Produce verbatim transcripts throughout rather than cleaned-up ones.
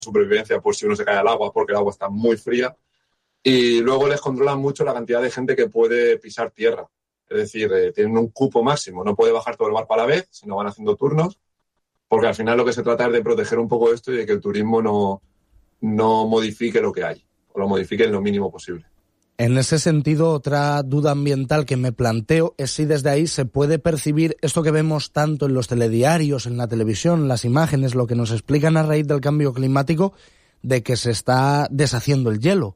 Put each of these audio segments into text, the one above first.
supervivencia por si uno se cae al agua porque el agua está muy fría. Y luego les controlan mucho la cantidad de gente que puede pisar tierra. Es decir, eh, tienen un cupo máximo. No puede bajar todo el barco a la vez, sino van haciendo turnos. Porque al final lo que se trata es de proteger un poco esto y de que el turismo no, no modifique lo que hay. O lo modifique en lo mínimo posible. En ese sentido, otra duda ambiental que me planteo es si desde ahí se puede percibir esto que vemos tanto en los telediarios, en la televisión, las imágenes, lo que nos explican a raíz del cambio climático, de que se está deshaciendo el hielo.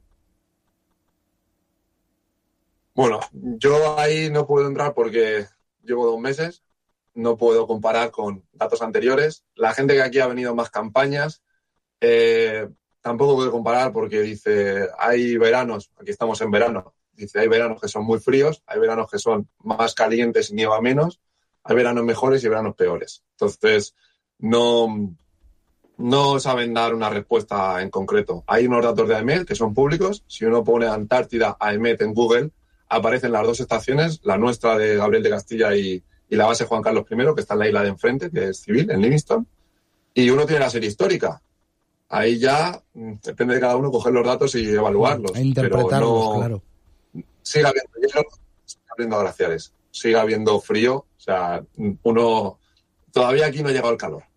Bueno, yo ahí no puedo entrar porque llevo dos meses, no puedo comparar con datos anteriores. La gente que aquí ha venido más campañas, eh, tampoco puedo comparar porque dice, hay veranos, aquí estamos en verano, dice, hay veranos que son muy fríos, hay veranos que son más calientes y nieva menos, hay veranos mejores y veranos peores. Entonces, no, no saben dar una respuesta en concreto. Hay unos datos de AEMET que son públicos. Si uno pone Antártida AEMET en Google, aparecen las dos estaciones, la nuestra de Gabriel de Castilla y, y la base Juan Carlos primero, que está en la isla de enfrente, que es civil, en Livingston. Y uno tiene la serie histórica. Ahí ya depende de cada uno coger los datos y evaluarlos. E interpretarlos, pero no, claro. Sigue habiendo hielo, sigue habiendo glaciares, sigue habiendo frío. O sea, uno todavía aquí no ha llegado el calor.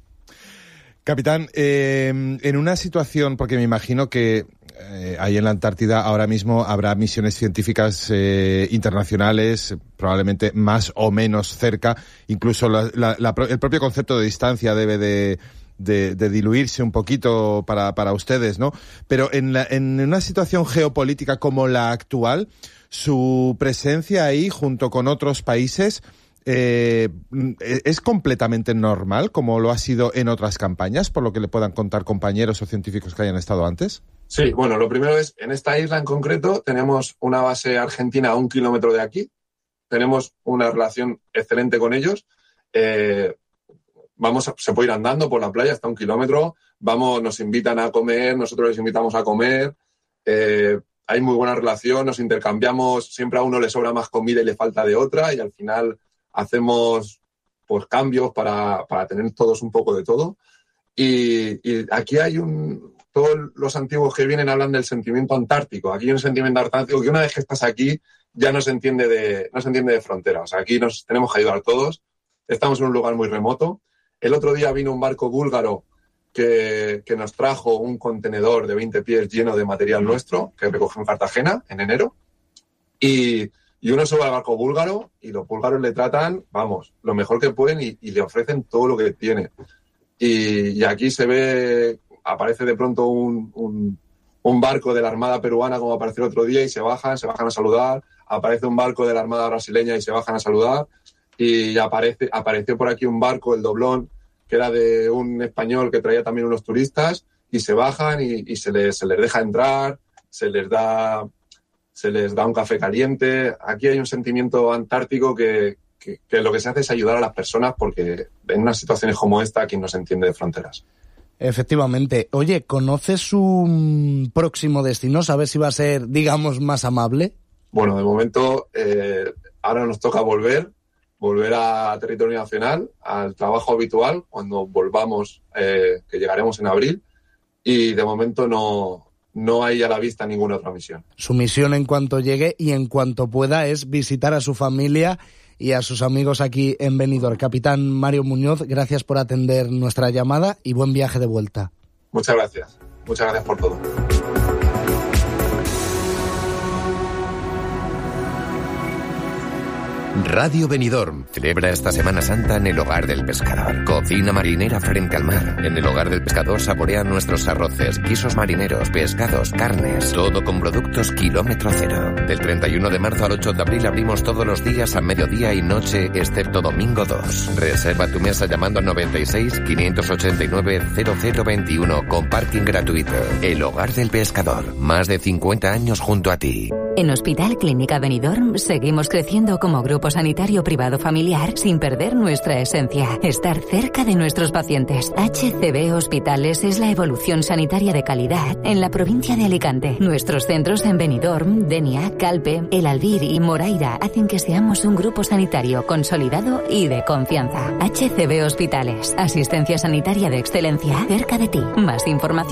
Capitán, eh, en una situación, porque me imagino que eh, ahí en la Antártida ahora mismo habrá misiones científicas eh, internacionales, probablemente más o menos cerca, incluso la, la, la, el propio concepto de distancia debe de, de, de diluirse un poquito para, para ustedes, ¿no? Pero en, la, en una situación geopolítica como la actual, su presencia ahí junto con otros países Eh, ¿es completamente normal, como lo ha sido en otras campañas, por lo que le puedan contar compañeros o científicos que hayan estado antes? Sí, bueno, lo primero es, en esta isla en concreto tenemos una base argentina a un kilómetro de aquí, tenemos una relación excelente con ellos, eh, vamos a, se puede ir andando por la playa hasta un kilómetro, vamos, nos invitan a comer, nosotros les invitamos a comer, eh, hay muy buena relación, nos intercambiamos, siempre a uno le sobra más comida y le falta de otra, y al final hacemos pues cambios para, para tener todos un poco de todo. Y, y aquí hay un... Todos los antiguos que vienen hablan del sentimiento antártico. Aquí hay un sentimiento antártico que una vez que estás aquí ya no se entiende de, no se entiende de frontera. O sea, aquí nos tenemos que ayudar todos. Estamos en un lugar muy remoto. El otro día vino un barco búlgaro que, que nos trajo un contenedor de veinte pies lleno de material nuestro que recogió en Cartagena en enero. Y... Y uno sube al barco búlgaro y los búlgaros le tratan, vamos, lo mejor que pueden y, y le ofrecen todo lo que tiene. Y, y aquí se ve, aparece de pronto un, un, un barco de la Armada peruana como apareció el otro día y se bajan, se bajan a saludar. Aparece un barco de la Armada brasileña y se bajan a saludar. Y aparece, apareció por aquí un barco, el Doblón, que era de un español que traía también unos turistas y se bajan y, y se, les, se les deja entrar, se les da... se les da un café caliente. Aquí hay un sentimiento antártico que, que, que lo que se hace es ayudar a las personas porque en unas situaciones como esta aquí no se entiende de fronteras. Efectivamente. Oye, ¿conoces su próximo destino? ¿Sabes si va a ser, digamos, más amable? Bueno, de momento eh, ahora nos toca volver, volver a territorio nacional, al trabajo habitual, cuando volvamos, eh, que llegaremos en abril, y de momento no... no hay a la vista ninguna otra misión. Su misión en cuanto llegue y en cuanto pueda es visitar a su familia y a sus amigos aquí en Benidorm. Capitán Mario Muñoz, gracias por atender nuestra llamada y buen viaje de vuelta. Muchas gracias. Muchas gracias por todo. Radio Benidorm celebra esta Semana Santa en el Hogar del Pescador. Cocina marinera frente al mar. En el Hogar del Pescador saborean nuestros arroces, guisos marineros, pescados, carnes, todo con productos kilómetro cero. Del treinta y uno de marzo al ocho de abril abrimos todos los días a mediodía y noche, excepto domingo dos. Reserva tu mesa llamando al noventa y seis, quinientos ochenta y nueve, cero cero veintiuno con parking gratuito. El Hogar del Pescador, más de cincuenta años junto a ti. En Hospital Clínica Benidorm seguimos creciendo como grupo sanitario privado familiar sin perder nuestra esencia, estar cerca de nuestros pacientes. H C B Hospitales es la evolución sanitaria de calidad en la provincia de Alicante. Nuestros centros en Benidorm, Denia, Calpe, El Albir y Moraira hacen que seamos un grupo sanitario consolidado y de confianza. H C B Hospitales, asistencia sanitaria de excelencia cerca de ti. Más información